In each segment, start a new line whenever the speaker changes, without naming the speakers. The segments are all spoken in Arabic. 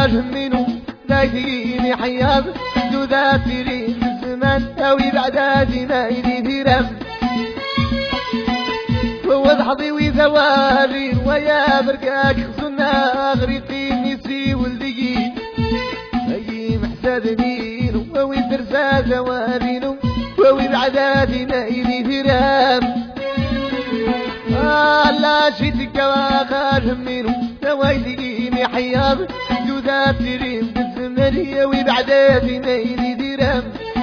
خال منو لا يجيني حياض ذاتري الزمان أوي بعدادي ما يدي رم وضحضي وذوالي ويا بركاك خصنا غريقي نسي ولدي أي محساد مينو ووي درسا زوالينو ووي بعدادي ما يدي رم لا شيتك وخال منو نوايديني حياض ذاتري بالزمرية وبعدادي ما يدي رم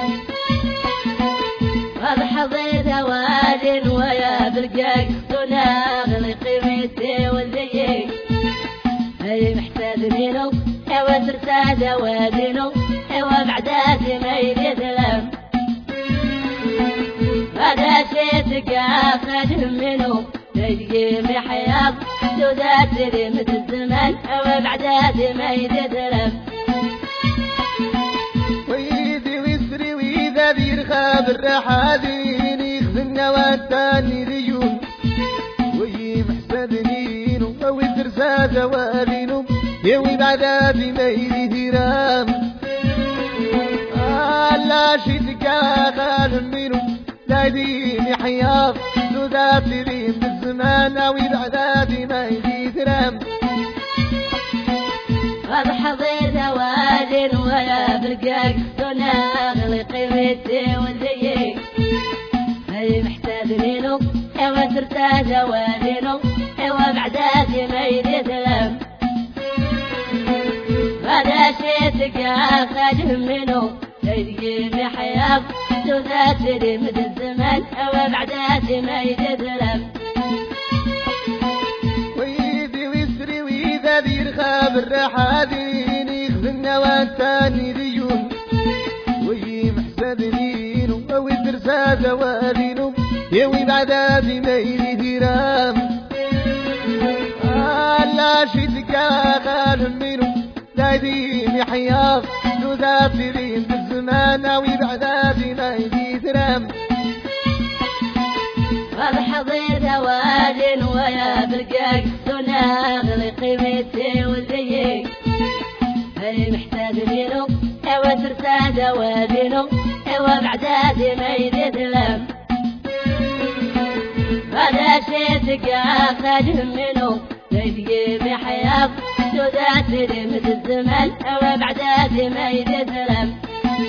وضحضي ذوالي ويا برقاك تناغلي قيمتي ولدي أي محساد مينو ايوا ترسى زوالينو ايوا بعدادي ما يدي رم هذا شيتك اخذ منه تجيني حياض ذاتري مثل الزمان وبعدادي ما يدرم
ويدي ويسري وإذا بيرخاب الرحادين يخزن والتاني ريون وي محسدنين ويدرسا زوالين يوي بعدادي ما يدرم لا شيتك خال منه لا يديني حياض ذاتري بالزمان وبعدادي ما يدرم
وضحضي ذوالي ويا برقاك تناغلي قيمتي ولدي أي محتاج مينو ايوا ترسى زوالينو ايوا بعدادي ما يدرم هذا شيتك اخذ منو تجيني حياض ذاتري مثل الزمان ايوا بعدادي ما يدرم
ويدي ويسري وإذا بيرخاب الرحادين يخزن والتاني ريون وي محسدنين ويدرسا زوالين يوي بعدادي ما يدرم لا شيتك خال منو لا يديني حياض ذاتري بالزمان وبعدادي ما يدرم
وضحضي ذوالي ويا برقاك تناغلي قيمتي ولدي أي محتاج مينو ايوا ترسى زوالينو ايوا بعدادي ما يدرم هذا شيتك اخذ منو تجيني حياض ذاتري مثل الزمان ايوا بعدادي ما يدرم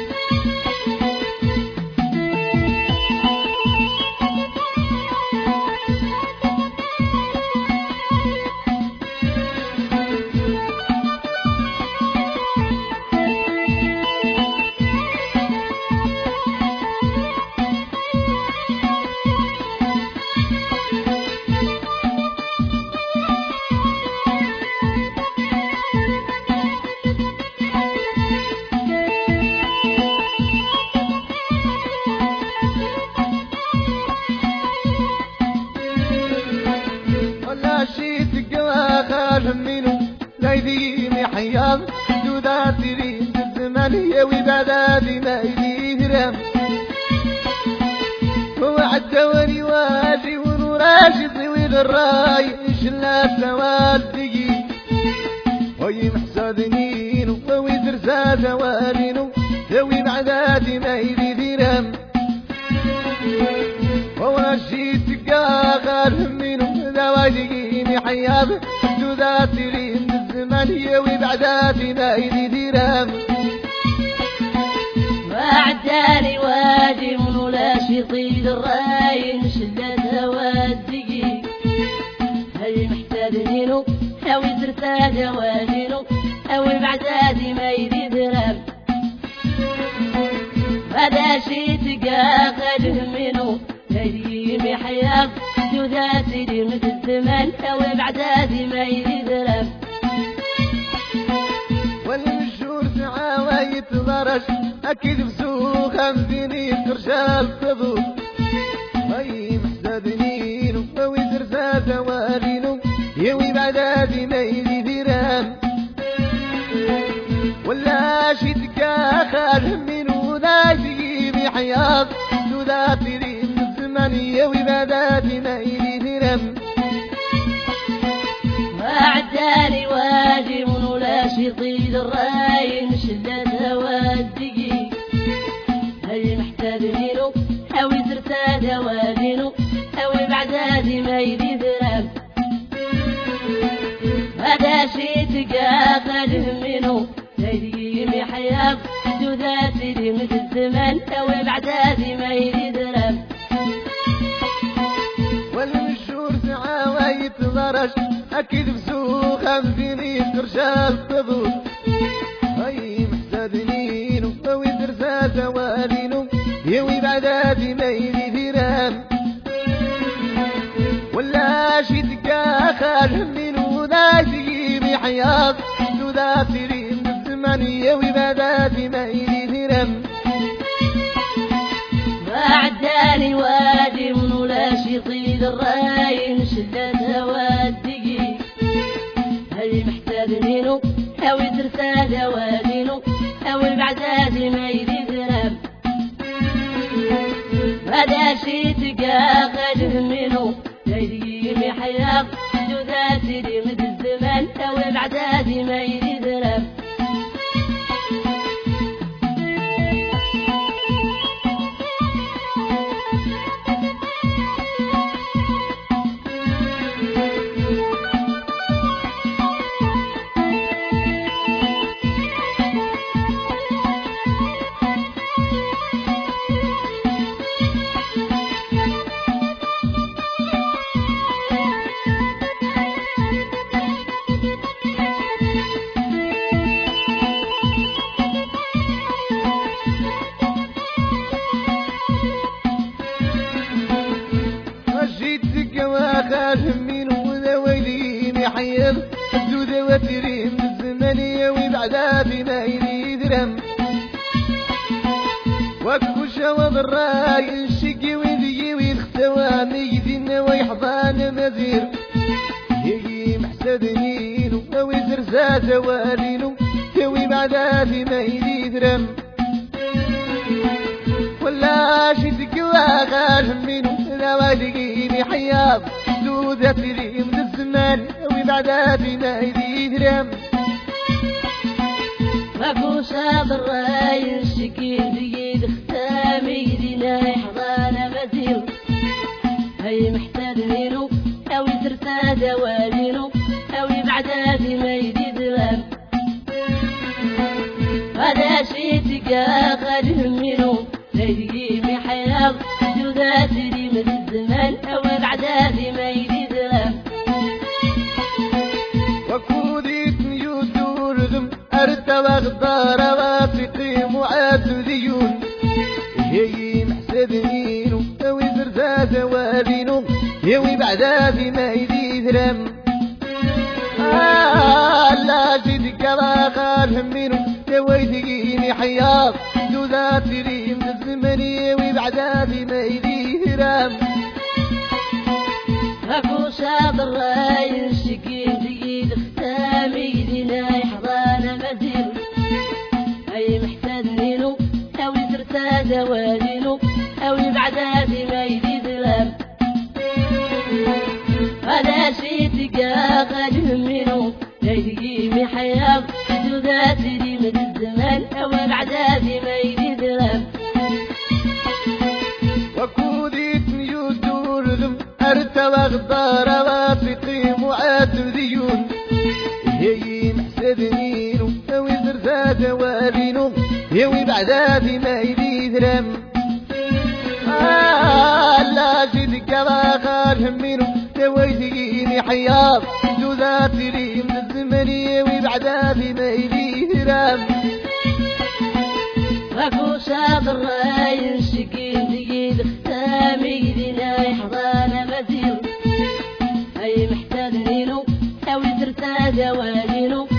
منو لا يديني حياض ذاتري بالزمان يوي بعدادي ما يدرم وعدوني واجي ونراشد وين الراي شلا سوادقي وي محسدنين وي درسا زوالين يوي بعدادي ما يدرم ورشيتك خال منو ذواجيني حياض ذاتري بالزمان يوي بعدادي ما يدرم
وعداني وادي ولا شطيد الراي شدت ودقي هل محتاج مينو او ترسى جوالينو او بعدادي ما يدرم هذا شيتك اخذ منو تجيني حياض ذاتري مثل الزمان او بعدادي ما يدرم
والمشهور سعاوى يتضرش اكيد بسوق خمسيني ترشال صدوق وي محسدنين وي ترسى زوالين يوي بعدادي ما يدرم ولا شدك خال منو لا يجيني حياض ذاتري الزمان يوي بعدادي ما يدرم
وعداني واجب ولا شطيد الراين شدة ودقي هي محتاجينو أو يترتاد والينو أو بعد هذه ما يدي ذرام هذا شي تقاقل منو تديم حياة جذات مثل الزمان أو بعد هذه ما يدي ذرام
والمشهور ساعة ويتضرش أكيد بسوق فيني ترشال تضوط هاي محتاجينو أو يترتاد والينو يوي بعد هذه ما يدي ذرام ولا شي تقاقل منو ناجي بحياة جذات الزمانية وبدات ما يدي ذرم
ما عداني وادي ولا شي طيد الراين شدة ودقي هي محتاجينو أو يترتاد والينو أو بعد هذه ما يدي ذرم هذا شي تقاقل منو تديم حياة جذات مثل الزمان أو بعد هذه ما يدي ذرم
من وذويلين حيض الدودة وتريم الزمنية وبعدها بما يدرم وكل شوض الراي الشقي وذي ويختوى ميدين ويحضان مزير يجي محسدنين ويزر زاد والين توي بعدها بما يدرم ولا شدك واغال منه نوادقيني حياض دودة تريم الزمان وبعدها بما يدرم
ماكو شاط الراي الشكيل بيد ختامي دينا يحضان مزير هي محتاجينو أو يترتاد والينو أو بعدها بما يدرم هذا شي تقاقل منو تديم حياة جذات مثل الزمان أو بعدها بما يدرم
وكوديت يدور ذم أرتوى غدار واثقي معاد ديون هي محسدنينو أو زرزاد والينو يوي بعدها بما يدرم لا جدك راغال منو تويتقيني حياة جذات ريم الزمنية وبعدها بما يدرم
ماكو شاط الراي الشكيل بيد ختامي دينا يحضان مزير هي محتاجينو أو يترتاد والينو أو بعدها بما يدرم هذا شي تقاقل منو تديم حياة جذات مثل الزمان أو بعدها بما يدرم
وكوديت يدور ذم أرتوى غدار واثقي معاد ديون هي محسدنينو أو زرزاد والينو يوي بعدها بما يدرم لا جدك راغال منو تويتقيني حياة جذات ريم الزمنية وبعدها بما يدرم
ماكو شاط الراي الشكيل بيد ختامي دينا يحضان مزير هي محتاجينو أو يترتاد والينو